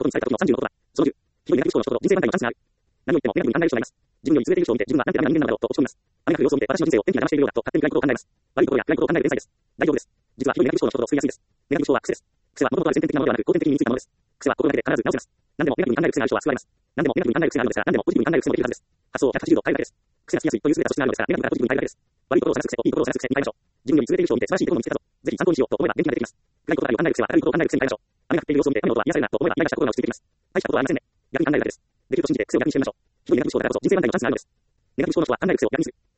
にされた時の36だ。その10、ひどいネガティブ思考の人と人生反対のチャンスがある。何を言ってもネガティブに考える人がいます。自分より優れている人を見て、自分はなんてダメな人間なんだろうと落ち込みます。雨が降る様子を見て、私の人生を天気が騙しているようだと勝手に暗いことを考えます。悪いことや暗いことを考える天才です。大丈夫です。実はひどいネガティブ思考の人と作りやすいです。ネガティブ思考は癖です。癖は元々ある先天的なものではなく、後天的に身についたものです。癖は心だけで必ず直せます。何でもネガティブに考える癖がある人は救われます。何でもネガティブに考える癖があるのですから、何でもポジティブに考える癖もできるはずです。発想を180度変えるだけです。癖がつきやすいという優れた素質があるのですから、ネガティブからポジティブに変えるだけです。悪いことを探す癖といいことを探す癖に変えましょう。自分より優れている人を見て素晴らしいところを見つけたぞ。ぜひ参考にしようと思えば元気が出てきます。暗いことばかりを考える癖は明るいことを考える癖に変えましょう。雨が降っている様子を見て雨の音は癒されるなと思えばイライラした心が落ち着いてきます。大したことはありませんね。逆に考えるだけです。できると信じて癖を逆にしてみましょう。ひどいネガティブ思考であると人生反対のチャンスがあるのです。ネガティブ思考の人は考える癖を逆にする。